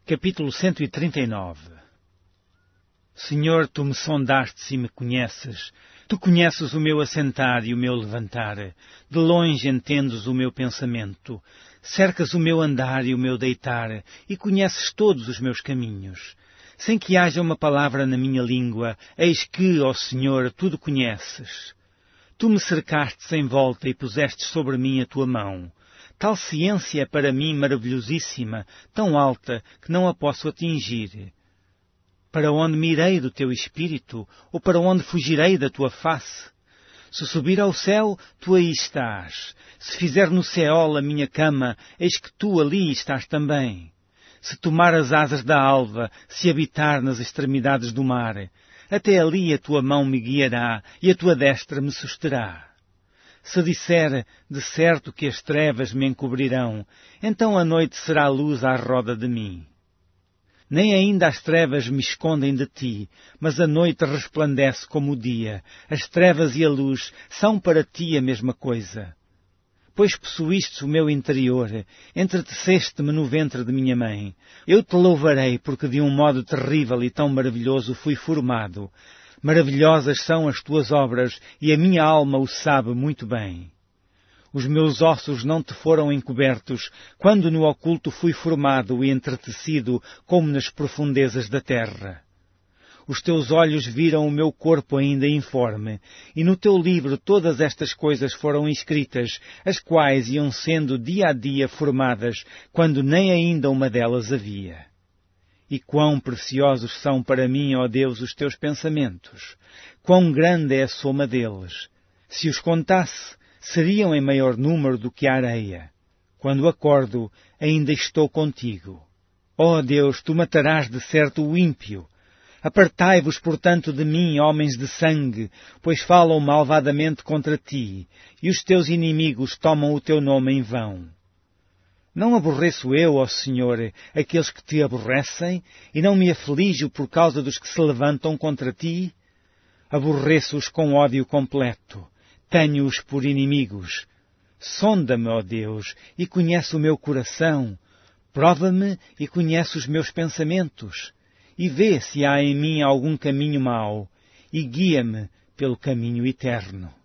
Capítulo 139. Senhor, Tu me sondastes e me conheces. Tu conheces o meu assentar e o meu levantar. De longe entendes o meu pensamento. Cercas o meu andar e o meu deitar, e conheces todos os meus caminhos. Sem que haja uma palavra na minha língua, eis que, ó Senhor, tudo conheces. Tu me cercastes em volta e pusestes sobre mim a Tua mão. Tal ciência é para mim maravilhosíssima, tão alta, que não a posso atingir. Para onde me irei do Teu Espírito, ou para onde fugirei da Tua face? Se subir ao céu, Tu aí estás. Se fizer no Seol a minha cama, eis que Tu ali estás também. Se tomar as asas da alva, se habitar nas extremidades do mar, até ali a Tua mão me guiará e a Tua destra me susterá. Se disser, de certo que as trevas me encobrirão, então a noite será luz à roda de mim. Nem ainda as trevas me escondem de Ti, mas a noite resplandece como o dia. As trevas e a luz são para Ti a mesma coisa. Pois possuístes o meu interior, entreteceste-me no ventre de minha mãe. Eu Te louvarei, porque de um modo terrível e tão maravilhoso fui formado. Maravilhosas são as Tuas obras, e a minha alma o sabe muito bem. Os meus ossos não Te foram encobertos, quando no oculto fui formado e entretecido, como nas profundezas da terra. Os Teus olhos viram o meu corpo ainda informe, e no Teu livro todas estas coisas foram escritas, as quais iam sendo dia a dia formadas, quando nem ainda uma delas havia. E quão preciosos são para mim, ó Deus, os Teus pensamentos! Quão grande é a soma deles! Se os contasse, seriam em maior número do que a areia. Quando acordo, ainda estou contigo. Ó Deus, Tu matarás de certo o ímpio. Apartai-vos, portanto, de mim, homens de sangue, pois falam malvadamente contra Ti, e os Teus inimigos tomam o Teu nome em vão. Não aborreço eu, ó Senhor, aqueles que Te aborrecem, e não me aflijo por causa dos que se levantam contra Ti? Aborreço-os com ódio completo. Tenho-os por inimigos. Sonda-me, ó Deus, e conhece o meu coração. Prova-me e conhece os meus pensamentos. E vê se há em mim algum caminho mau, e guia-me pelo caminho eterno.